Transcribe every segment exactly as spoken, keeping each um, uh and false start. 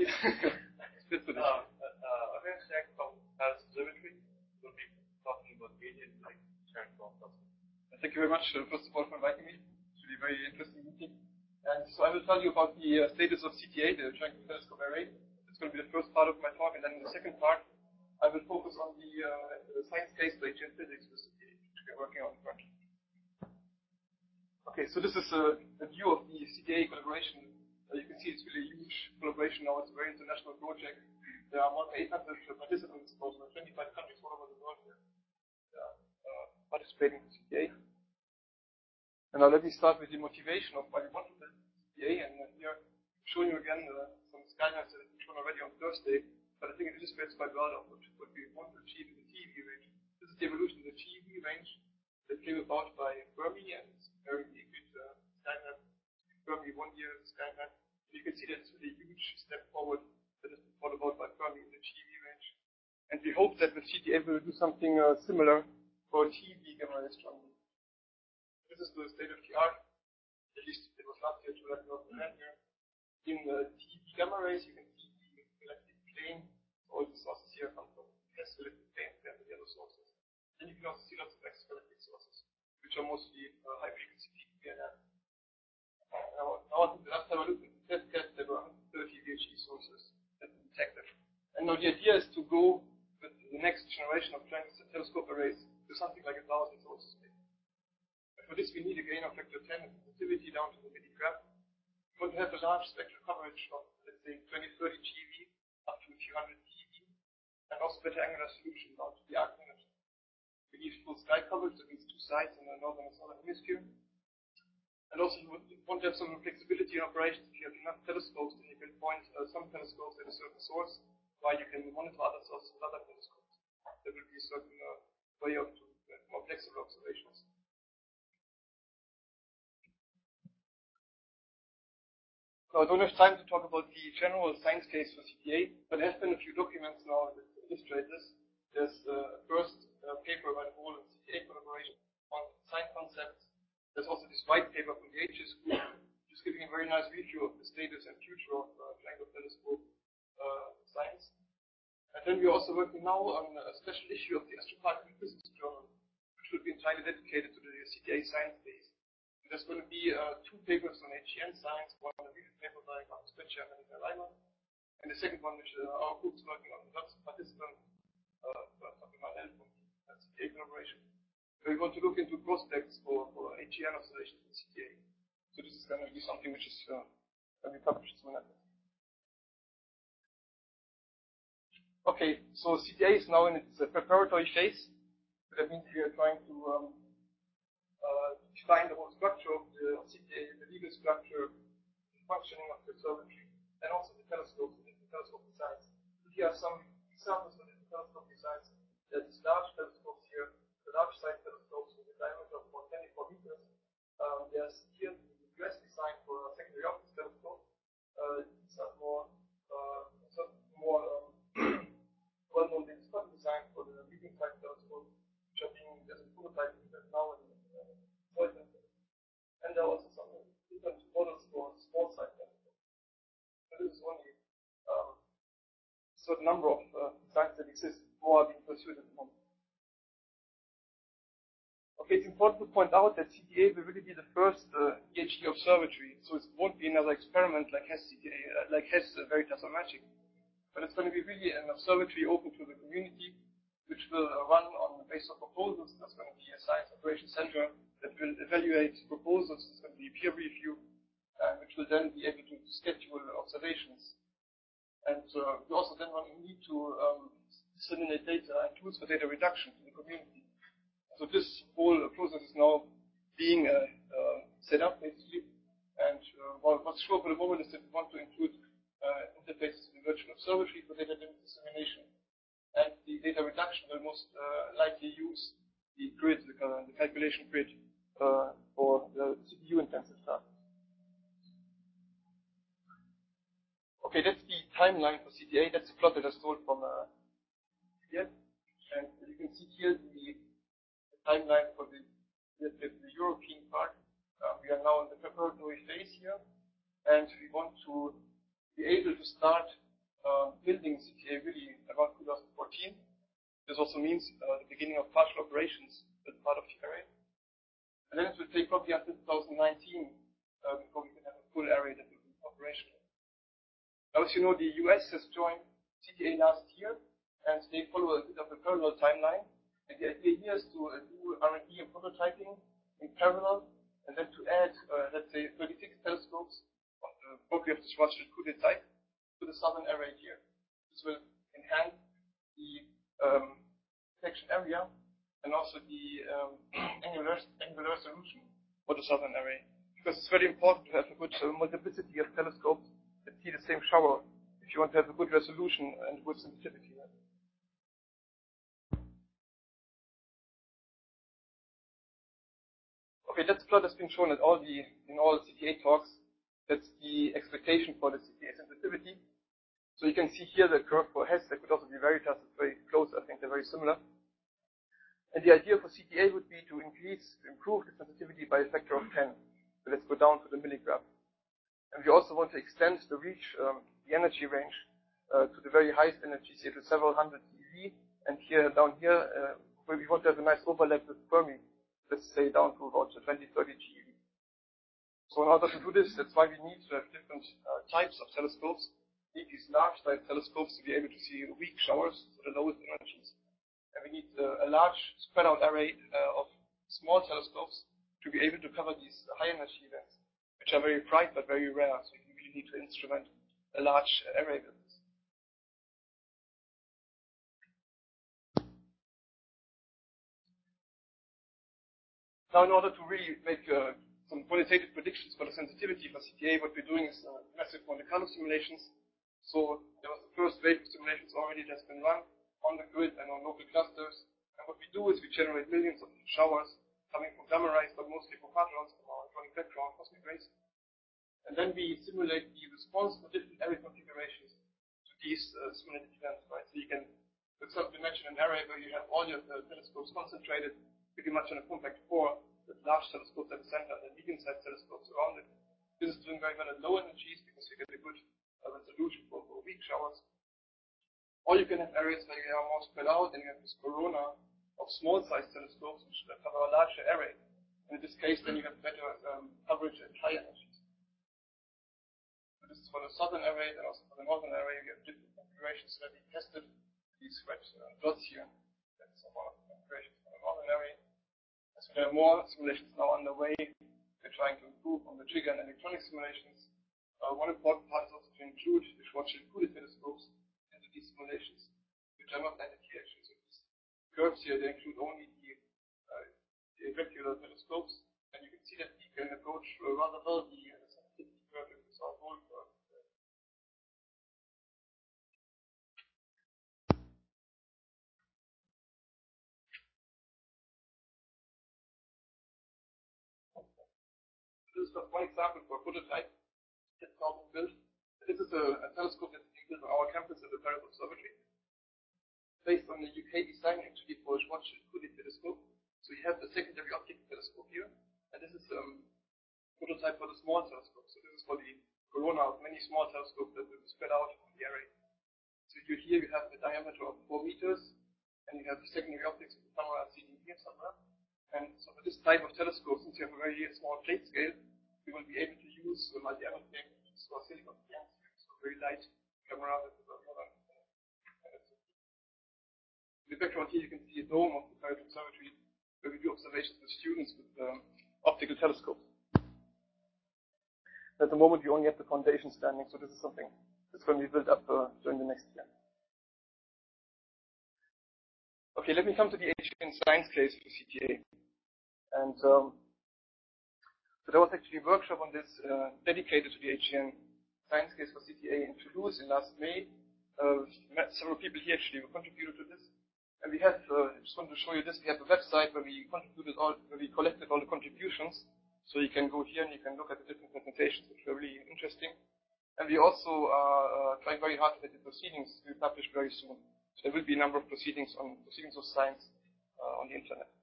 Split position. Uh, uh, I'm going to check from Paris Observatory. We'll be talking about median like sharing concepts. Thank you very much, uh, first of all, for inviting me. It's really a very interesting meeting. And so I will tell you about the uh, status of C T A, the Triangular Telescope Array. It's going to be the first part of my talk, and then in the second part, I will focus on the, uh, the science case for H N physics with C T A, which we're working on currently. Okay, so this is a, a view of the C T A collaboration. Uh, you can see it's really a huge collaboration now. It's a very international project. There are more than eight hundred participants from twenty-five countries all over the world here uh, uh, participating in C T A. And now let me start with the motivation of why we want to build C T A. And uh, here, I'm showing you again uh, some skylights that have been shown already on Thursday. But I think it illustrates quite well of what, what we want to achieve in the T E V range. This is the evolution of the T E V range that came about by Fermi, and it's very good uh, Skynet. Fermi one year Skynet. You can see that it's really a huge step forward that has been brought about by Fermi in the T E V range. And we hope that with C T A we will do something uh, similar for T E V gamma ray astronomy. This is the state of the art. At least it was last year to let you know here. In the T E V gamma rays, you can see the galactic plane. All the sources here come from S galactic planes and the other sources. And you can also see lots of extragalactic sources, which are mostly uh, high frequency P N N. Now, now, the last time I looked at the test case, there were one hundred thirty V H E sources that we detected. And now the idea is to go with the next generation of triangular telescope arrays to something like a thousand sources. And for this, we need a gain of factor ten and sensitivity down to the milligram. We want to have a large spectral coverage of, let's say, twenty, thirty G eV up to a few hundred G eV, and also better angular solution down to the arc unit. We need full sky coverage, that means two sides in the northern and southern hemisphere. And also, you want to have some flexibility in operations. If you have enough telescopes, then you can point uh, some telescopes at a certain source, while you can monitor other sources with other telescopes. There will be a certain uh, way of to uh, more flexible observations. Now, I don't have time to talk about the general science case for C T A, but there have been a few documents now that illustrate this. There's uh, a first uh, paper by the whole C T A collaboration on design concepts. There's also this white paper from the H S group, just giving a very nice review of the status and future of uh, triangular telescope uh, science. And then we're also working now on a special issue of the Astroparticle Physics Journal, which will be entirely dedicated to the C T A science days. And there's going to be uh, two papers on H E N science, one a review paper by Markus Petscher and Anita Reimer, and the second one, which uh, our group is working on, lots of participants, uh, from the C T A collaboration. We want to look into prospects for, for H E N observations in C T A. So this is going to be something which is uh, going to be published soon. Okay, so C T A is now in its uh, preparatory phase. So that means we are trying to um, uh, define the whole structure of the of C T A, the legal structure, the functioning of the observatory, and also the telescopes and the telescope designs. Here are some examples of the telescope designs. There's large telescopes here. The large size telescopes with a diameter of about twenty-four meters. Um, there's here the U S design for a secondary optics telescope. Uh, these are more, uh, more um, well-known than the design for the medium-sized telescope, which are being as a prototype now in uh, and there are also some different models for small-sized telescopes. So this is only um, a certain number of uh, designs that exist. More are being pursued at the moment. Okay, it's important to point out that C T A will really be the first uh, E H E observatory, so it won't be another experiment like HESS C T A, uh, like HESS uh, Veritas or MAGIC, but it's going to be really an observatory open to the community, which will uh, run on the basis of proposals. There's going to be a science operations center that will evaluate proposals. There's going to be peer review, uh, which will then be able to schedule observations. And uh, we also then need to um, disseminate data and tools for data reduction to the community. So this whole process is now being uh, uh, set up, basically. And uh, well, what's sure for the moment is that we want to include uh, interfaces to the virtual observatory for data dissemination. And the data reduction will most uh, likely use the grid, the, uh, the calculation grid, uh, for the C P U-intensive tasks. Okay, that's the timeline for C T A. That's the plot that I stole from uh, here. And you can see here the timeline for the, the, the European part. Uh, we are now in the preparatory phase here, and we want to be able to start uh, building C T A really around two thousand fourteen. This also means uh, the beginning of partial operations as part of the array. And then it will take probably until two thousand nineteen uh, before we can have a full array that will be operational. Now, as you know, the U S has joined C T A last year, and they follow a bit of a parallel timeline. And the idea here is to uh, do R and D and prototyping in parallel, and then to add, uh, let's say, thirty-six telescopes on the probably of the Schwarzschild-Kudde type to the southern array here. This will enhance the um, detection area and also the um, angular, angular solution for the southern array. Because it's very important to have a good uh, multiplicity of telescopes that see the same shower if you want to have a good resolution and good sensitivity. Okay, that plot has been shown at all the, in all C T A talks. That's the expectation for the C T A sensitivity. So you can see here the curve for Hess. That could also be Veritas. It's very close. I think they're very similar. And the idea for C T A would be to increase, to improve the sensitivity by a factor of ten. So let's go down to the milligraph. And we also want to extend the reach, um, the energy range, uh, to the very highest energies here to several hundred eV. And here, down here, uh, where we want to have a nice overlap with Fermi, let's say down to about twenty, thirty GeV. So in order to do this, that's why we need to have different uh, types of telescopes. We need these large type telescopes to be able to see weak showers, so the lowest energies. And we need uh, a large spread out array uh, of small telescopes to be able to cover these high energy events, which are very bright but very rare. So you really need to instrument a large array with this. Now, in order to really make uh, some quantitative predictions for the sensitivity for C T A, what we're doing is uh, massive Monte Carlo simulations. So there was the first wave of simulations already that's been run on the grid and on local clusters. And what we do is we generate millions of showers coming from gamma rays, but mostly from photons from our electronic background cosmic rays. And then we simulate the response for different array configurations to these uh, simulated events, right? So you can, for example, imagine an array where you have all your uh, telescopes concentrated pretty much on a compact core with large telescopes at the center and medium-sized telescopes around it. This is doing very well at low energies because you get a good uh, resolution for, for weak showers. Or you can have areas where you are more spread out and you have this corona of small-sized telescopes which cover a larger array. And in this case, then you have better um, coverage at high energies. So this is for the southern array, and also for the northern array, we have different configurations where we tested these red uh, dots here. That's one of the configurations for the northern array. As there are more simulations now underway, we're trying to improve on the trigger and electronic simulations. Uh, one important part is also to include the Schwarzschild-Kudde telescopes into these simulations, which are not added here actually. So these curves here, they include only the, uh, the irregular telescopes, and you can see that we can approach uh, rather well the uh, sensitivity curve with our whole curve. This is just one example for a prototype that's now been built. This is a, a telescope that's being built on our campus at the Paris Observatory, based on the U K design actually for a Schwarzschild-Kudde telescope. So you have the secondary optical telescope here, and this is a um, prototype for the small telescope. So this is for the corona of many small telescopes that will be spread out on the array. So you here you have a diameter of four meters, and you have the secondary optics with the camera sitting here somewhere. And so for this type of telescope, since you have a very small plate scale, we will be able to use uh, multi-element techniques or silicon scans, so very light camera that is very modern. In the background here, you can see a dome of the Paris Observatory, where we do observations with students with um, optical telescopes. At the moment, we only have the foundation standing, so this is something that's going to be built up uh, during the next year. Okay, let me come to the H N science case for C T A. And um, so there was actually a workshop on this uh, dedicated to the H N science case for C T A in Toulouse in last May. Uh, met several people here actually who contributed to this. And we have, uh, I just wanted to show you this, we have a website where we contributed all, where we collected all the contributions. So you can go here and you can look at the different presentations, which are really interesting. And we also are uh, trying very hard to get the proceedings to be published very soon. So there will be a number of proceedings on proceedings of science uh, on the internet.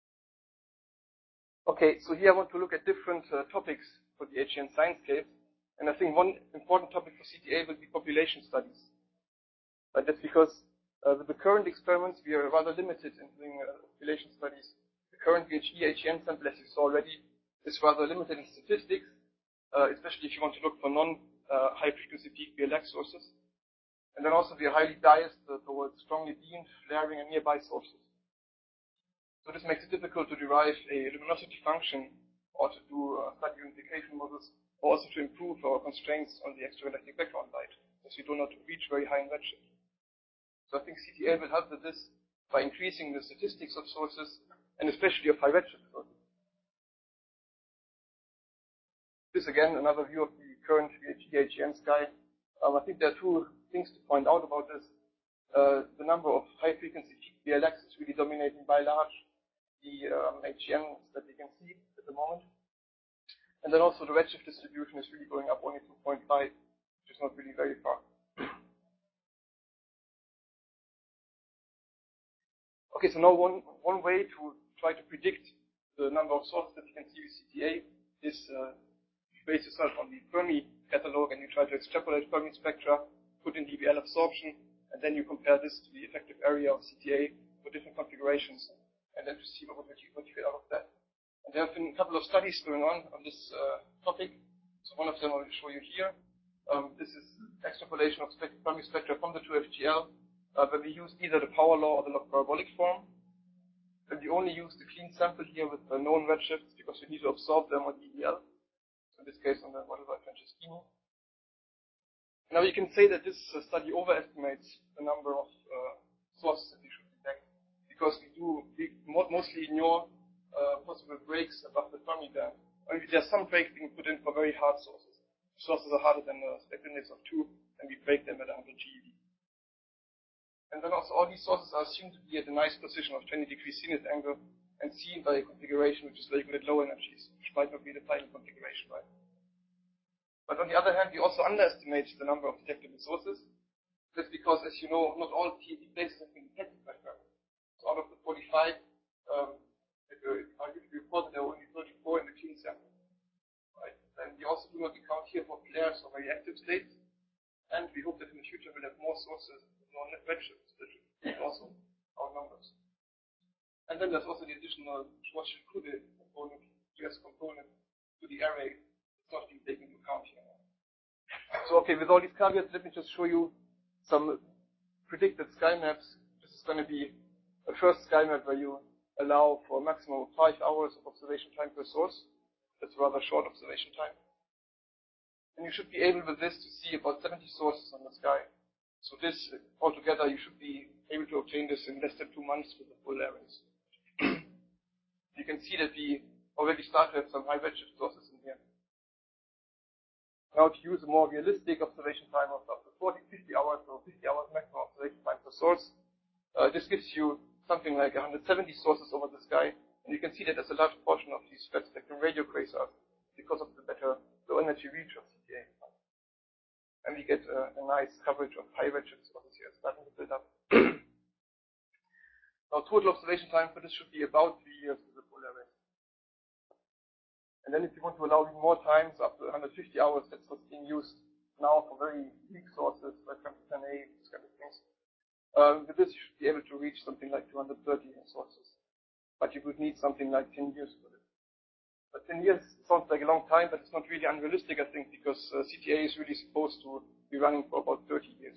Okay, so here I want to look at different uh, topics for the H N science case. And I think one important topic for C T A will be population studies. But that's because uh, with the current experiments, we are rather limited in doing uh, population studies. The current V H E H E N sample, as you saw already, is rather limited in statistics, uh, especially if you want to look for non-high-frequency uh, peak B L X sources. And then also we are highly biased uh, towards strongly beamed, flaring, and nearby sources. So this makes it difficult to derive a luminosity function or to do uh, study unification models, or also to improve our constraints on the extragalactic background light, as we do not reach very high in redshift. So I think C T A will help with this by increasing the statistics of sources, and especially of high redshift sources. This again, another view of the current V H E H E N sky. Um, I think there are two things to point out about this. Uh, the number of high frequency peak B L X is really dominating by large the um, H E Ns that we can see at the moment. And then also the redshift distribution is really going up only two point five, which is not really very far. Okay, so now one, one way to try to predict the number of sources that you can see with C T A is uh, you base yourself on the Fermi catalog and you try to extrapolate Fermi spectra, put in D B L absorption, and then you compare this to the effective area of C T A for different configurations, and then to see what, what, you, what you get out of that. And there have been a couple of studies going on on this uh, topic. So one of them I will show you here. Um, this is extrapolation of Fermi spectra from the two F G L, uh, where we use either the power law or the log parabolic form. And we only use the clean sample here with the known redshifts because we need to absorb them on D B L. So in this case on the model by Franceschini. Now you can say that this uh, study overestimates the number of uh, sources that we should detect, because we do we mostly ignore uh, possible breaks above the Fermi band. I mean, there are some breaks being put in for very hard sources. Sources are harder than the spectral index of two, and we break them at one hundred G eV. And then also all these sources are assumed to be at a nice position of twenty degrees zenith angle and seen by a configuration which is very good at low energies, which might not be the final configuration, right? But on the other hand, we also underestimate the number of detectable sources. That's because, as you know, not all T E T places have been detected by Fermi. So out of the forty-five, um, are usually reported there are only thirty-four in the clean sample. Right? And we also do not account here for flares or very active states. And we hope that in the future we'll have more sources with no net redshifts, that should increase also our numbers. And then there's also the additional Schwarzschild-Krude component, U S component to the array. It's not being taken into account here. So okay, with all these caveats, let me just show you some predicted sky maps. This is going to be a first sky map where you allow for a maximum of five hours of observation time per source. That's rather short observation time. And you should be able with this to see about seventy sources on the sky. So this, altogether, you should be able to obtain this in less than two months with the full arrays. You can see that we already start to have some high redshift sources in here. Now to use a more realistic observation time of up to forty, fifty hours, or fifty hours maximum observation time per source, uh, this gives you something like one hundred seventy sources over the sky. And you can see that there's a large portion of these flat spectrum radio quasars because of the better low energy reach of C T A. And we get uh, a nice coverage of high redshift sources here starting to build up. Now total observation time for this should be about three years with the full array. And then if you want to allow even more time, so up to one hundred fifty hours, that's what's being used now for very weak sources, like ten A, this kind of things. Um, with this you should be able to reach something like two hundred thirty sources. But you would need something like ten years for this. But ten years sounds like a long time, but it's not really unrealistic, I think, because uh, C T A is really supposed to be running for about thirty years.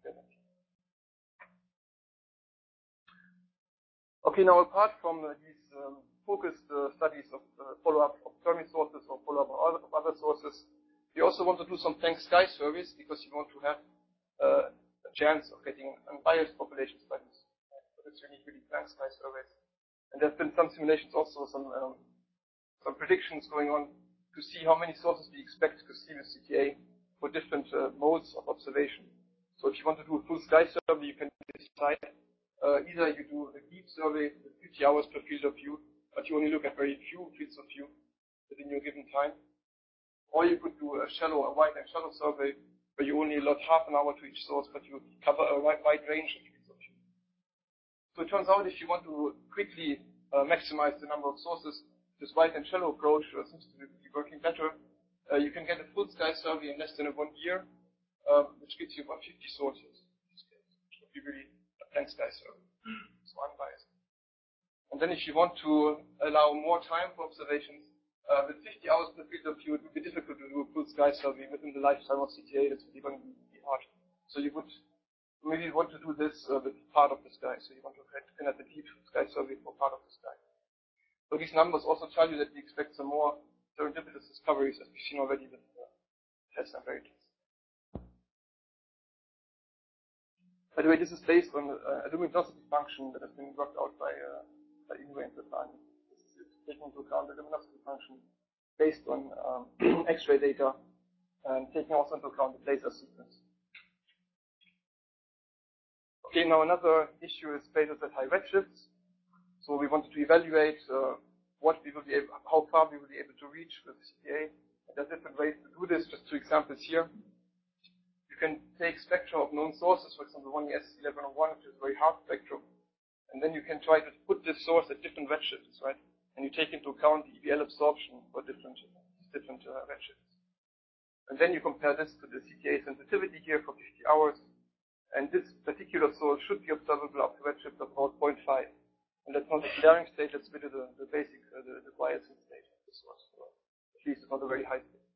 Okay, now apart from uh, these um, focused uh, studies of uh, follow-up of Fermi sources or follow-up of other, of other sources, we also want to do some blank sky surveys because you want to have uh, a chance of getting unbiased population studies. So that's really, really blank sky surveys. And there have been some simulations also, some um, some predictions going on to see how many sources we expect to see with C T A for different uh, modes of observation. So if you want to do a full sky survey, you can decide uh, either you do a deep survey with fifty hours per field of view, but you only look at very few fields of view within your given time. Or you could do a shallow, a wide and shallow survey where you only allot half an hour to each source, but you cover a wide, wide range of fields of view. So it turns out if you want to quickly uh, maximize the number of sources, this wide and shallow approach uh, seems to be working better uh, you can get a full sky survey in less than one year, um, which gives you about fifty sources. Which would be really a blank sky survey. So unbiased. And then if you want to allow more time for observations, uh, with fifty hours in the field of view, it would be difficult to do a full sky survey within the lifetime of C T A. That's really going to be hard. So you would maybe want to do this uh, with part of the sky. So you want to kind of a deep sky survey for part of the sky. So these numbers also tell you that we expect some more serendipitous discoveries, as we've seen already with uh, tests and Veritas. By the way, this is based on uh, a luminosity function that has been worked out by uh, by Ingwe and Stefani. This is taking into account the luminosity function based on um, X-ray data and taking also into account the laser sequence. Okay, now another issue is phasors at high redshifts. So we wanted to evaluate uh, what we will be able, how far we will be able to reach with C T A. And there are different ways to do this. Just two examples here. You can take spectra of known sources, for example, one E S eleven oh one, which is a very hard spectrum, and then you can try to put this source at different redshifts, right? And you take into account the E V L absorption for different different uh, redshifts. And then you compare this to the C T A sensitivity here for fifty hours. And this particular source should be observable up to redshift of about zero point five. And that's not the flaring state, that's really the, the basic, uh, the, the quiescent state of the source. So at least it's not a very high state.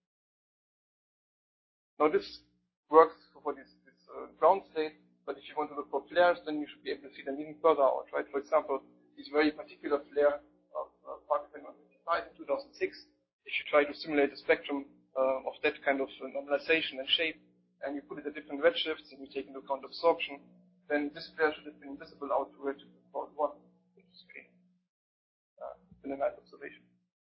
Now this works for this, this uh, ground state, but if you want to look for flares, then you should be able to see them even further out, right? For example, this very particular flare of uh, particle one fifty-five in two thousand six, if you try to simulate a spectrum uh, of that kind of uh, normalization and shape, and you put it at different redshifts, and you take into account absorption, then this flare should have been visible out to redshift of about one, which is really uh, been a nice observation.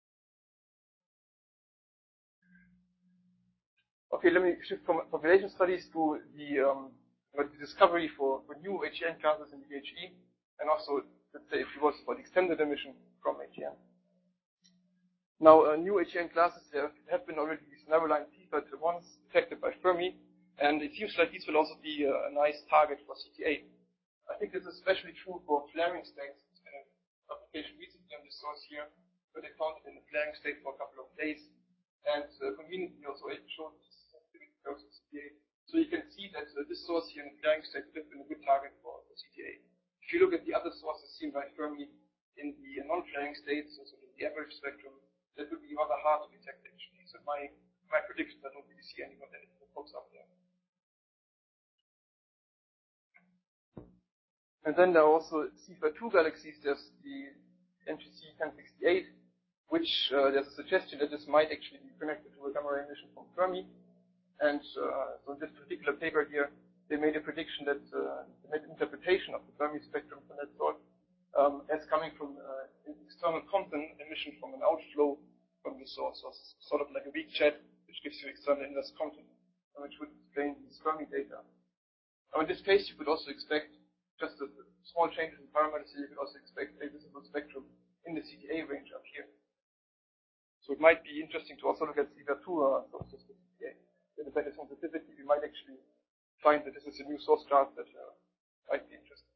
Okay, let me shift from population studies to the, um, the discovery for, for new H E N classes in the H E, and also, let's say, if it was for the extended emission from H E N. Now, uh, new H E N classes, there have been already these narrow-line T FAT ones detected by Fermi. And it seems like these will also be a nice target for C T A. I think this is especially true for flaring states. There's been an application recently on this source here, where they found it in the flaring state for a couple of days. And uh, conveniently also it showed this sensitivity curves of C T A. So you can see that uh, this source here in the flaring state would have been a good target for, for C T A. If you look at the other sources seen by Fermi in the uh, non-flaring states, so in the average spectrum, that would be rather hard to detect actually. So my, my prediction, I don't really see anyone that pops up there. And then there are also C F A two galaxies. There's the N G C ten sixty-eight, which uh, there's a suggestion that this might actually be connected to a gamma ray emission from Fermi. And uh, so in this particular paper here, they made a prediction that uh, they made an interpretation of the Fermi spectrum from that source um, as coming from uh, an external Compton emission from an outflow from the source, so sort of like a weak jet, which gives you external inverse Compton, which would explain these Fermi data. Now in this case, you could also expect just a small changes in parameters, so you could also expect a visible spectrum in the C T A range up here. So it might be interesting to also look at C F A two uh, sources with C T A. With a better sensitivity, we might actually find that this is a new source class that uh, might be interesting.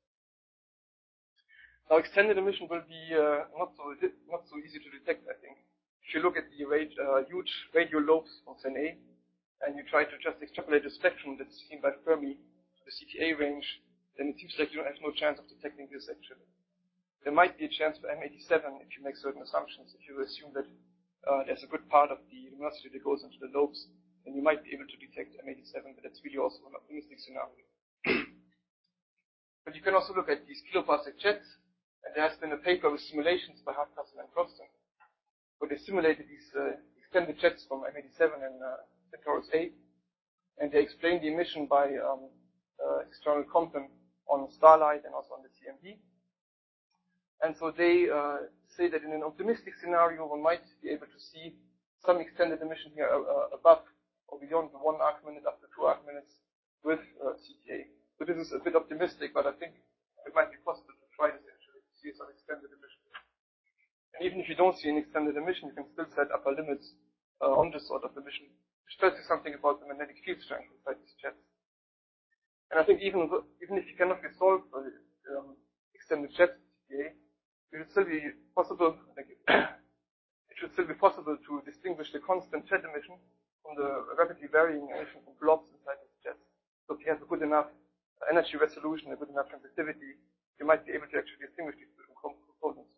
Now extended emission will be uh, not so not so easy to detect, I think. If you look at the rate, uh, huge radial lobes from C E N A, and you try to just extrapolate the spectrum that's seen by Fermi to the C T A range, then it seems like you don't have no chance of detecting this actually. There might be a chance for M eighty-seven if you make certain assumptions. If you assume that uh, there's a good part of the luminosity that goes into the lobes, then you might be able to detect M eighty-seven, but that's really also an optimistic scenario. But you can also look at these kiloparsec jets, and there has been a paper with simulations by Hardcastle and Croston, where they simulated these uh, extended jets from M eighty-seven and uh, Centaurus A, and they explained the emission by um, uh, external Compton on starlight and also on the C M D. And so they uh, say that in an optimistic scenario, one might be able to see some extended emission here uh, above or beyond the one arc minute up to two arc minutes with uh, C T A. So this is a bit optimistic, but I think it might be possible to try this actually, to see some extended emission. And even if you don't see an extended emission, you can still set upper limits uh, on this sort of emission, which tells you something about the magnetic field strength inside these jets. And I think even even if you cannot resolve uh, um, extended jet C T A, it should still be possible. Thank you. It should still be possible to distinguish the constant jet emission from the rapidly varying emission from blobs inside the jets. So if you have a good enough energy resolution, a good enough sensitivity, you might be able to actually distinguish these different components.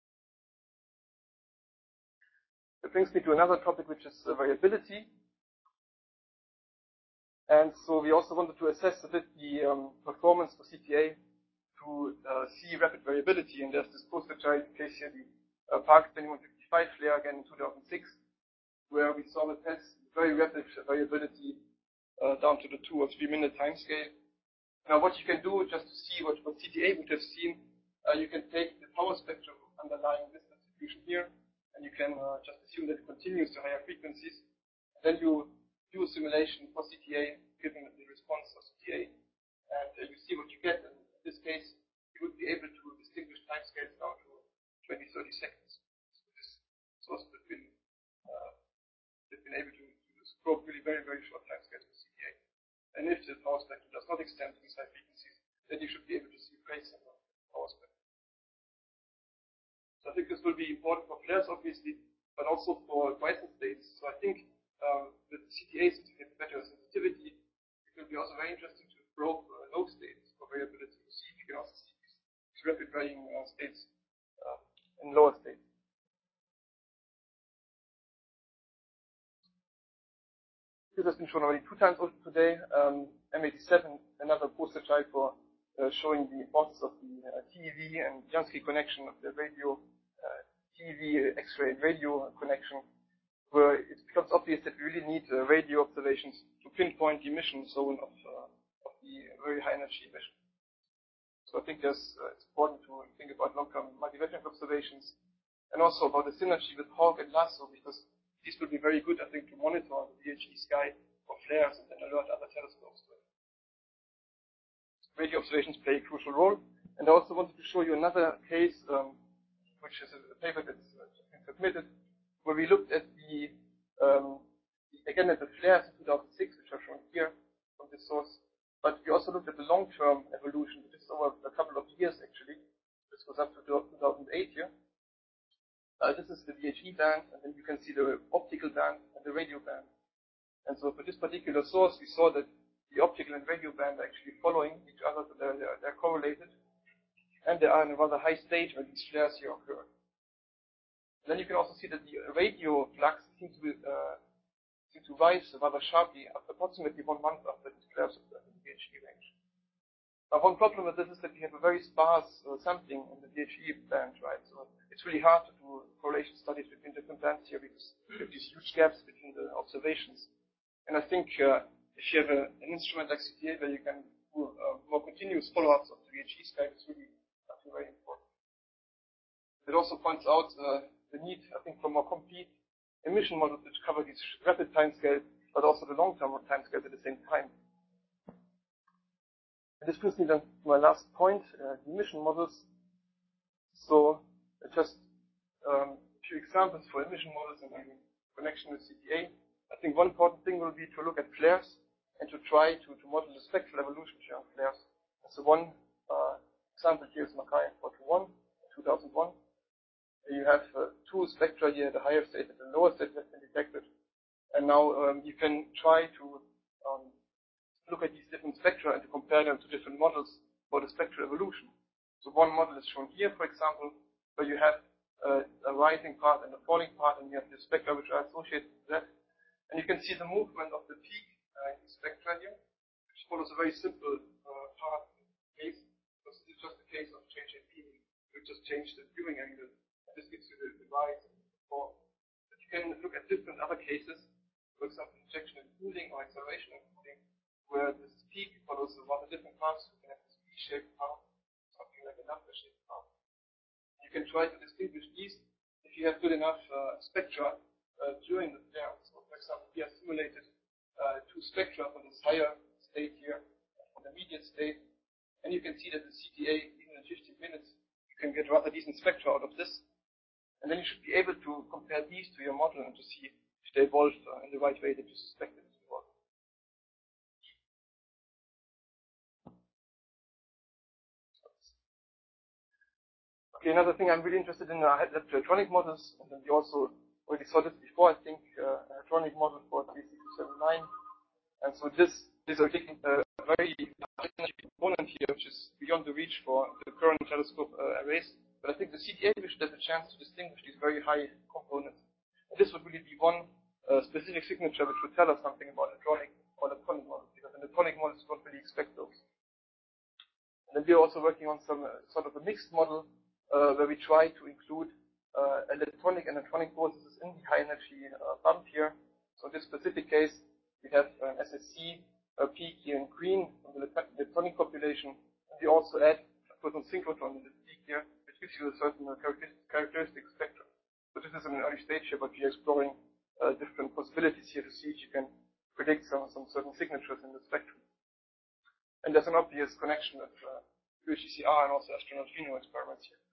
That brings me to another topic, which is uh, variability. And so we also wanted to assess a bit the um, performance for C T A to uh, see rapid variability. And there's this poster child case here, the uh, Park twenty-one fifty-five flare again in two thousand six, where we saw it has very rapid variability uh, down to the two or three minute time scale. Now what you can do, just to see what, what C T A would have seen, uh, you can take the power spectrum underlying this distribution here, and you can uh, just assume that it continues to higher frequencies. Then you do a simulation for C T A, given the response of C T A, and uh, you see what you get. And in this case, you would be able to distinguish time scales down to twenty, thirty seconds. So this source has been, uh, been able to, to probe really very, very short time scales for C T A. And if the power spectrum does not extend to these high frequencies, then you should be able to see tracing of the power spectrum. So I think this will be important for flares, obviously, but also for Dyson states. So I think um, with C T A to get better sensitivity, it will be also very interesting to probe uh, low states for variability to see if you can also see these, these rapid varying uh, states uh, in lower states. This has been shown already two times also today. Um, M eighty-seven, another poster child for uh, showing the importance of the uh, T E V and Jansky connection of the radio, uh, T E V, X-ray, radio connection, where it becomes obvious that we really need uh, radio observations to pinpoint the emission zone of, uh, of the very high energy emission. So I think there's, uh, it's important to think about long-term multi-wavelength observations, and also about the synergy with HAWK and LASSO, because these will be very good, I think, to monitor the V H E sky for flares and then alert other telescopes to it. Radio observations play a crucial role. And I also wanted to show you another case, um, which is a paper that's uh, been submitted, where we looked at the, um, again, at the flares in two thousand six, which are shown here from this source. But we also looked at the long-term evolution, which is over a couple of years, actually. This was up to two thousand eight here. Uh, this is the V H E band, and then you can see the optical band and the radio band. And so for this particular source, we saw that the optical and radio band are actually following each other, so they're, they're, they're correlated. And they are in a rather high stage when these flares here occur. And then you can also see that the radio flux seems to, be, uh, seem to rise rather sharply approximately one month after these flares occur in the V H E range. Now, one problem with this is that we have a very sparse uh, sampling in the V H E band, right? So it's really hard to do correlation studies between different bands here because we have these huge gaps between the observations. And I think uh, if you have a, an instrument like C T A where you can do uh, more continuous follow-ups of the V H E sky, it's really, I think, very important. It also points out uh, the need, I think, for more complete emission models which cover these rapid timescales, but also the long-term timescales at the same time. And this brings me then to my last point, uh, the emission models. So uh, just um, a few examples for emission models in connection with C T A. I think one important thing will be to look at flares and to try to, to model the spectral evolution here of flares. And so one uh, example here is Mackay four two one, two thousand one. You have uh, two spectra here, the higher state and the lower state has been detected. And now um, you can try to um, look at these different spectra and to compare them to different models for the spectral evolution. So one model is shown here, for example, where you have uh, a rising part and a falling part, and you have the spectra which are associated with that. And you can see the movement of the peak uh, in the spectra here, which follows a very simple uh, path case, because it's just a case of change in beaming. You just change the viewing angle, and this gives you the, the rise and the fall. But you can look at different other cases, for example, injection and cooling or acceleration and cooling, where this peak follows a rather different path. So you can have this V-shaped path, something like a lambda-shaped path. You can try to distinguish these if you have good enough uh, spectra uh, during the flare. So, for example, we have simulated uh, two spectra for this higher state here, for the immediate state, and you can see that the C T A, even in fifteen minutes, you can get rather decent spectra out of this. And then you should be able to compare these to your model and to see if they evolve uh, in the right way that you suspected. Okay, another thing I'm really interested in are electronic models, and then we also already saw this before, I think, uh, an electronic model for three six two seven nine. And so this is a uh, very large energy component here, which is beyond the reach for the current telescope uh, arrays. But I think the C T A wish has a chance to distinguish these very high components. And this would really be one uh, specific signature which would tell us something about electronic or electronic models, because electronic models don't really expect those. And then we are also working on some uh, sort of a mixed model uh, where we try to include uh, electronic and electronic processes in the high energy uh, bump here. So in this specific case, we have an S S C uh, peak here in green from the electronic population, and we also add a photon synchrotron in this peak here, which gives you a certain uh, characteristic, characteristic spectrum. So this is in an early stage here, but we are exploring uh, different possibilities here to see if you can predict some, some certain signatures in the spectrum. And there's an obvious connection with uh, U H C C R and also astroneutrino experiments here.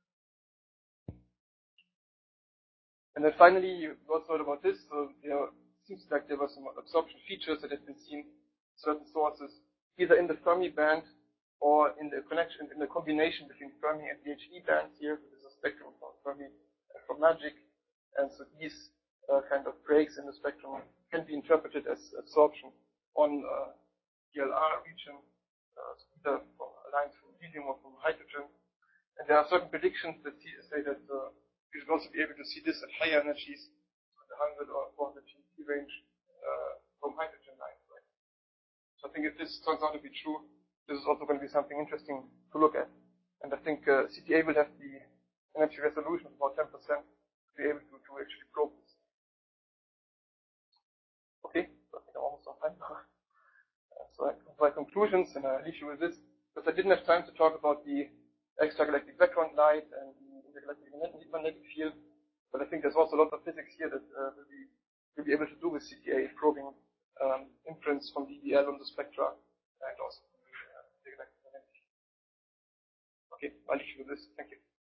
And then finally, you also heard about this. So there seems like there were some absorption features that have been seen in certain sources, either in the Fermi band or in the connection, in the combination between Fermi and the H E bands here. So there's a spectrum from Fermi and from MAGIC. And so these uh, kind of breaks in the spectrum can be interpreted as absorption on uh, D L R region, uh, either from lines from helium or from hydrogen. And there are certain predictions that say that uh, we should also be able to see this at higher energies, the one hundred or four hundred G E T range uh, from hydrogen lines. Right? So I think if this turns out to be true, this is also going to be something interesting to look at. And I think uh, C T A will have the energy resolution of about ten percent to be able to, to actually probe this. Okay, so I think I'm almost on time. So I provide conclusions, and I leave you with this, because I didn't have time to talk about the extragalactic background light and the intergalactic magnetic field, but I think there's also a lot of physics here that uh, will be will be able to do with C T A, probing um, imprints from D B L on the spectra, and also from the uh, intergalactic magnetic field. Okay, I'll leave you with this. Thank you.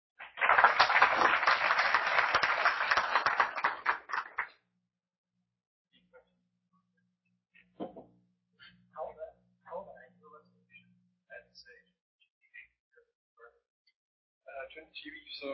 twenty G B, so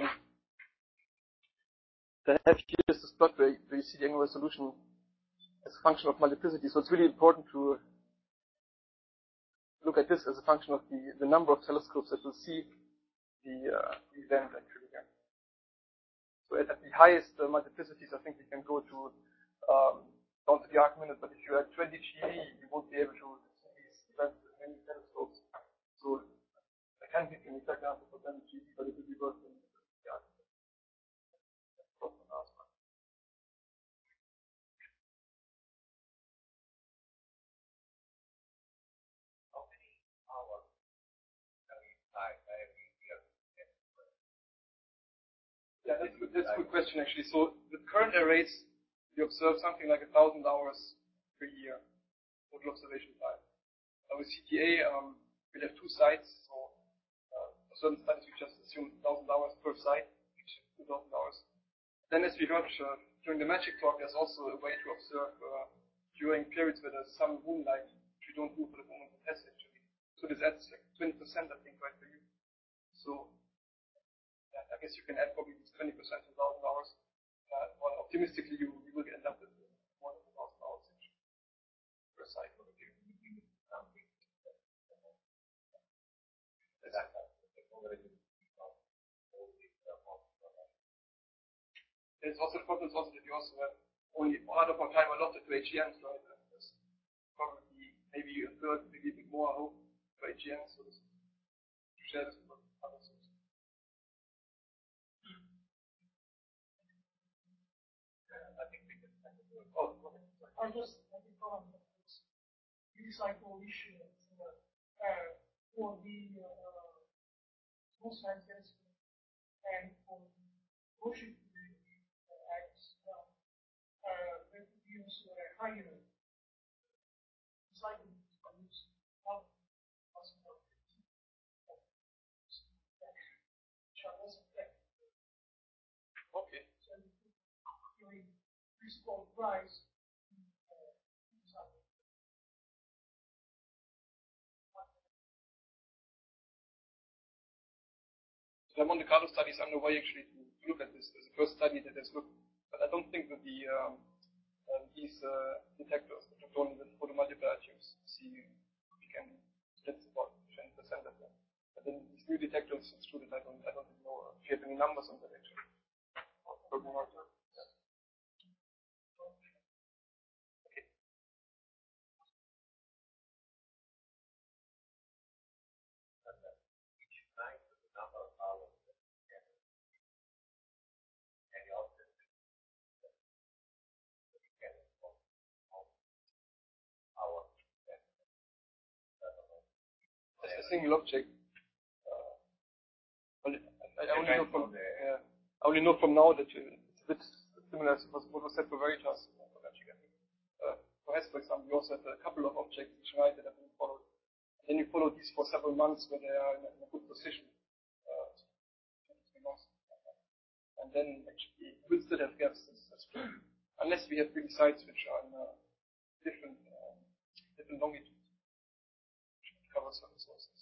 the have here is this plot where you see the angular resolution as a function of multiplicity. So it's really important to look at this as a function of the, the number of telescopes that will see the, uh, the event actually. Yeah. So at, at the highest uh, multiplicities, I think we can go to um, down to the arc minute, but if you had twenty G B, you won't be able to see these events with many telescopes. So I can't give you an exact answer for twenty G B, but it will be worth it. Yeah. Yeah, that's a good, that's a good question actually. So with current arrays, we observe something like a thousand hours per year total observation time. Uh, with C T A, um, we'll have two sites, so uh, for certain studies we just assume one thousand hours per site, each two thousand hours. Then as we heard uh, during the MAGIC talk, there's also a way to observe uh, during periods where there's some moonlight, which we don't do for the moment of test actually. So this adds like twenty percent I think right for you. So I guess you can add probably these twenty percent to one thousand hours. Uh, well, optimistically, you, you will end up with more than one thousand hours per site. There's also the problem is also that you also have only part of our time allotted to H E Ms, right? And there's probably maybe a third, maybe a bit more, I hope, for H E Ms. So this, to share this with other sources. Oh, okay. I just I think on this recycle issue uh, for the uh, small sciences and for the ocean acts, uh, they use uh, higher recycling use of possible Okay. So you increase for price. The Monte Carlo study is underway actually to look at this. There's a first study that has looked But I don't think that the um, uh, these uh, detectors, which are only with photomultiplier tubes, see we can split about twenty percent of them. But then these new detectors, it's true that I don't I don't know if you have any numbers on that actually. Probably not. A single object. Uh, only, I, I only know from uh, I only know from now that you, it's a bit similar to what was said for Veritas. Uh, for Hess, for example, you also have a couple of objects each night that have been followed. And then you follow these for several months where they are in a, in a good position. Uh, and then actually you will still have gaps. That's, that's true. Unless we have really sites which are in uh, different um, different longitudes, which cover certain sources.